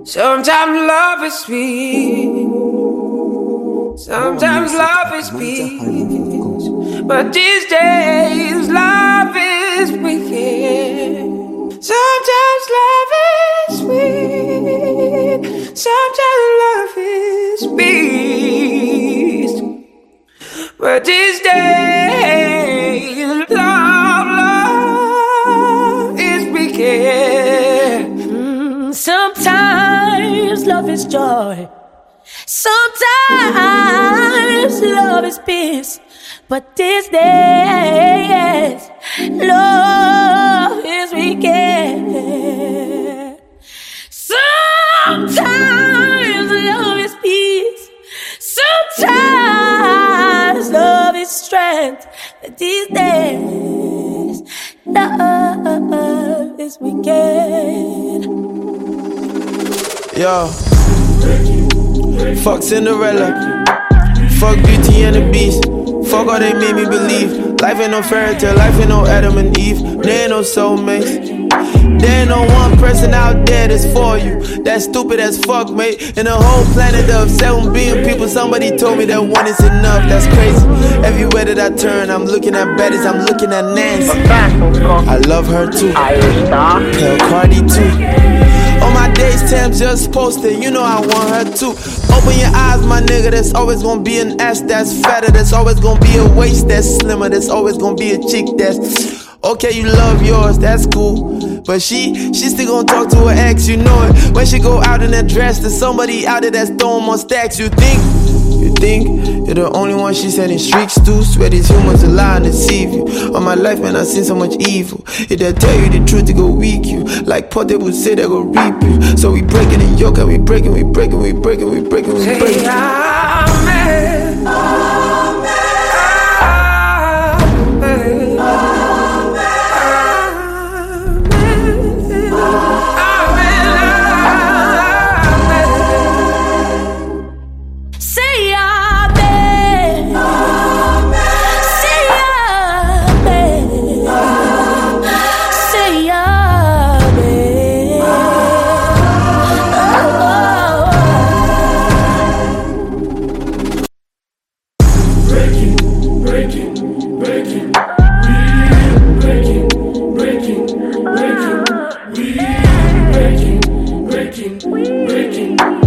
Sometimes love is sweet, sometimes love is peace, but these days love is wicked. Sometimes love is sweet, sometimes love is peace, but these days love is wicked. Sometimes love is joy, sometimes love is peace, but these days love is wicked. Sometimes love is peace, sometimes love is strength, but these days love is wicked. Yo, fuck Cinderella, fuck Beauty and the Beast, fuck all they made me believe. Life ain't no fairy tale, life ain't no Adam and Eve. There ain't no soulmates, there ain't no one person out there that's for you. That's stupid as fuck, mate. In a whole planet of 7 billion people, somebody told me that one is enough. That's crazy. Everywhere that I turn, I'm looking at baddies, I'm looking at Nancy. I love her too, Tell Cardi too. On my days, Tam's just posted, you know I want her too. Open your eyes, my nigga, there's always gonna be an ass that's fatter. There's always gonna be a waist that's slimmer. There's always gonna be a chick that's... Okay, you love yours, that's cool. But she still gonna talk to her ex, you know it. When she go out in that dress, there's somebody out there that's throwing more stacks. You think you're the only one she sending streaks to? Swear these humans are lying to deceive you. All my life, man, I've seen so much evil. If they tell you the truth, they go weak you. Like Potter would say, they go reap you. So we breaking the yoke and we breaking. Say amen, amen, Breaking.